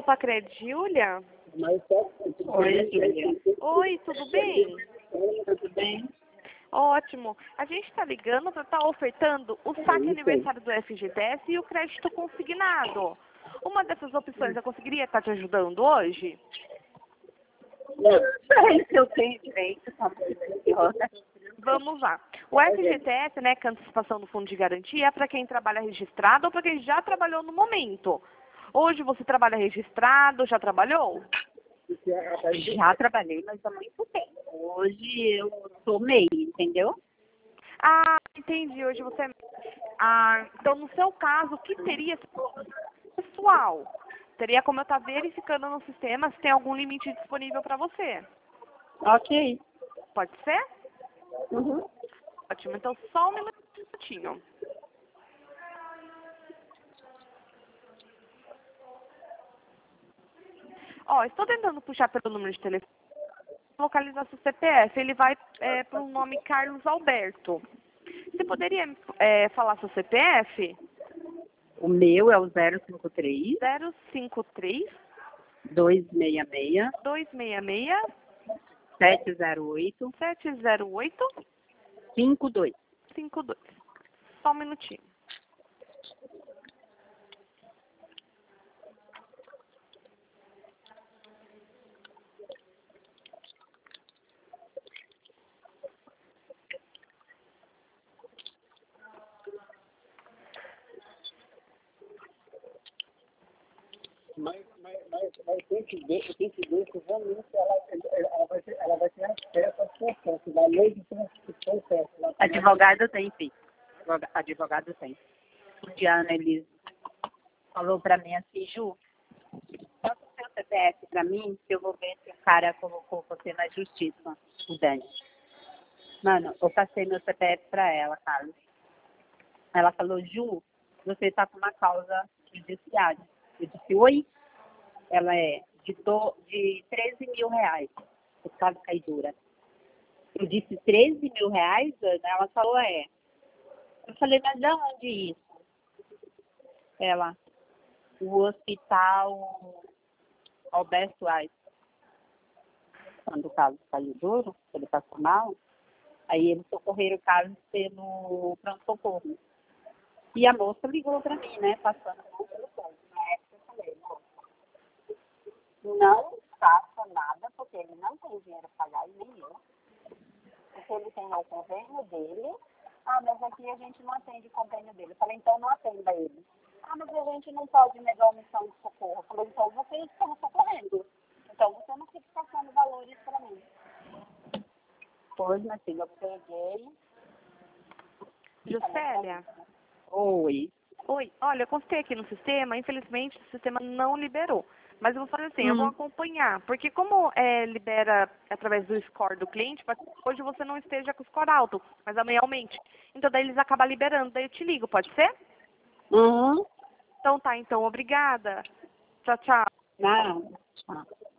Pacred, Júlia? Oi, Júlia. Oi, tudo bem? Tudo bem? Ótimo. A gente está ligando para estar ofertando o saque aniversário do FGTS e o crédito consignado. Uma dessas opções eu conseguiria estar te ajudando hoje? Não sei se eu tenho direito, Vamos lá. O FGTS, né, que é a antecipação do fundo de garantia, é para quem trabalha registrado ou para quem já trabalhou no momento. Hoje você trabalha registrado, já trabalhou? Já trabalhei, mas há muito tempo. Hoje eu sou MEI, entendeu? Ah, entendi. Hoje você é... Ah, então no seu caso, o que teria pessoal? Teria como eu estar verificando no sistema se tem algum limite disponível para você. Ok. Pode ser? Uhum. Ótimo. Então só um minutinho. Ó, estou tentando puxar pelo número de telefone, localizar seu CPF. Ele vai para o nome Carlos Alberto. Você poderia falar seu CPF? O meu é o 053 053 266 266 708 708 52. 52. Só um minutinho. Mas tem que ver que realmente ela vai ter acesso às processos, da lei de processo. Advogado tem, filho. Advogado tem. O Diana, ele falou pra mim assim, Ju, passa o seu CPF pra mim, que eu vou ver se o cara colocou você na justiça, o Dani. Mano, eu passei meu CPF pra ela, Carlos. Ela falou, Ju, você tá com uma causa judiciária. Eu disse, oi? Ela é de 13 mil reais, por causa da caidura. Eu disse, 13 mil reais, Ana? Ela falou, é. Eu falei, mas de onde isso? Ela, o hospital Alberto Einstein. Quando o Carlos caiu duro, ele passou mal, aí eles socorreram o Carlos pelo pronto-socorro. E a moça ligou para mim, né, passando mal pelo ponto. Na época eu falei, não faça nada, porque ele não tem dinheiro para pagar e nem eu. Porque ele tem o convênio dele. Ah, mas aqui a gente não atende o convênio dele. Eu falei, então não atenda ele. Ah, mas a gente não pode negar a omissão de socorro. Eu falei, então vocês estão socorrendo. Então você não fica passando valores para mim. Pois, minha filha, eu peguei. Juscelia? Oi. Oi. Olha, eu consultei aqui no sistema. Infelizmente, o sistema não liberou. Mas eu vou fazer assim, eu vou acompanhar. Porque como libera através do score do cliente, pode ser que hoje você não esteja com o score alto, mas amanhã aumente. Então daí eles acabam liberando, daí eu te ligo, pode ser? Uhum. Então tá, então, obrigada. Tchau, tchau. Não. Tchau.